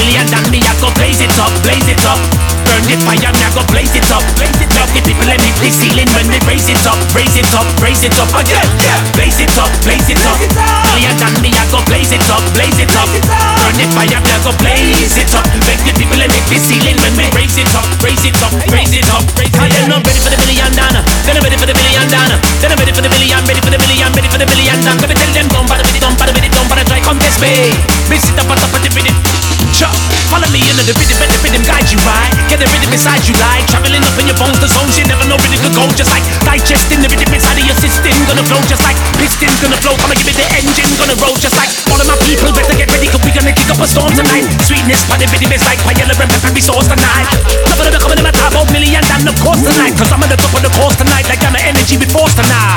million and me I go blaze it up, blaze it up. Burn the fire, me I go blaze it up, blaze it up. The people they make the ceiling when they raise it up, raise it up, raise it up again. Blaze it up, blaze it up. Million and me I go blaze it up, blaze it up. Burn the fire, me I go blaze it up. Make the people they make the ceiling when we raise it up, raise it up, raise it up. I am not ready for the million dollar, then I'm ready for the million dollar, then I'm ready for the million, ready for the million, ready for the million dollar. Let me tell them don't bother with it, don't bother with it, don't bother try contest me. Me sit up on top of the rhythm. Follow me into the rhythm, let the rhythm guide you right. Get the rhythm inside you like traveling up in your bones, the zones you never know where it could go. Just like digesting the rhythm inside of your system, gonna flow just like pistons gonna flow. Come and give it the engine, gonna roll just like all of my people. Better get ready, cause we gonna kick up a storm tonight. Sweetness, but the rhythm is like fire and pepper sauce tonight. Nothing of the coming in my top, million and of course tonight. Cause I'm on the top of the course tonight, like I'm an energy with force tonight.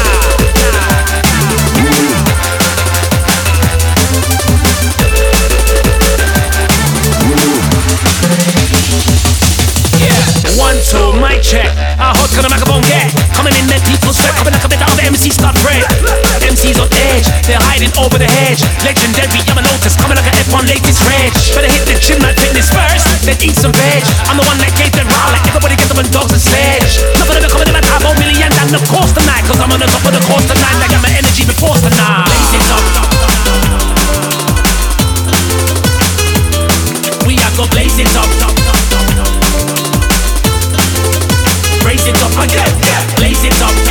One, two, mic check. How hot can the microphone get? Coming in, make people sweat. Coming like a bit of the MCs start break. MCs on edge, they're hiding over the hedge. Legendary, I'm a notice. Coming like an F1 latest reg. Better hit the gym and fitness first, then eat some veg. I'm the one that gave them raw, like everybody gets up on dogs and sledge. Nothing of the coming in my top, million and of course tonight. Cause I'm on the top of the course tonight, like I'm an energy before tonight. Blaze it up. We are gonna blaze it up. Raise it up again, blaze it up.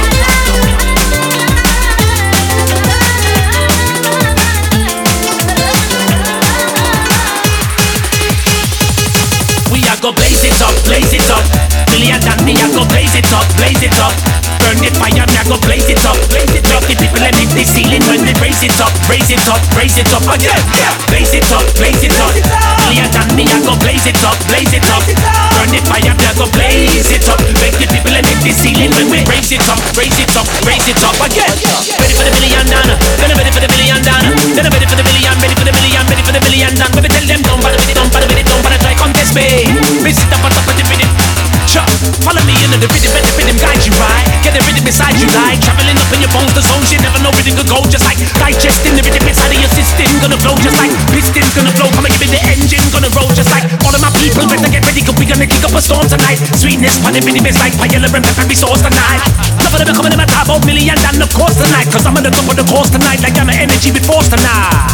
We are go blaze it up, blaze it up. Million and me I go blaze it up, blaze it up. Burn the fire, me I go blaze it up, blaze it up. The people that make the ceiling when they raise it up, raise it up, raise it up again. Blaze it up, blaze it up. Million and me I go blaze it up, blaze it up. Burn the fire, me I go blaze it up. Make the people that make the ceiling when we raise it up, raise it up, raise it up again. Ready for the million dollar, then I'm ready for the million dollar, then I'm ready for the million, ready for the million, ready for the million dollar. Let me tell them don't bother with it, don't bother with it, don't bother try contest me. Me sit up on top of the rhythm. Follow me into the rhythm, let the rhythm guide you right. Get the rhythm inside you like traveling up in your bones, the zones you never know where it could go. Just like digesting the rhythm inside of your system, gonna flow just like pistons gonna flow. Come and give it the engine, gonna roll just like all of my people. Better get ready, cause we gonna kick up a storm tonight. Sweetness, but the rhythm is like fire and pepper sauce tonight. Nothing of the coming in my top, million and of course tonight. Cause I'm on the top of the course tonight, like I'm an energy with force tonight.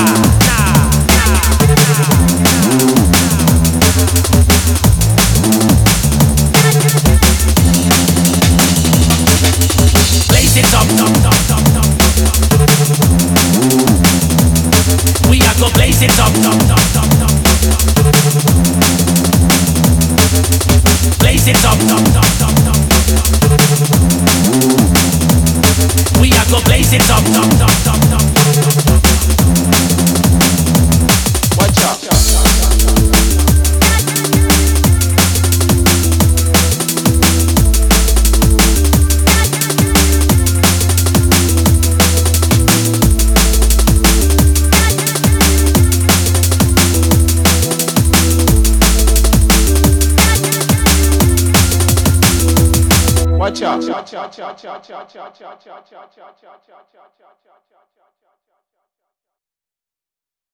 Blaze it up. We are go blaze it up. Blaze it up. We are go blaze it up. Watch out. Watch out.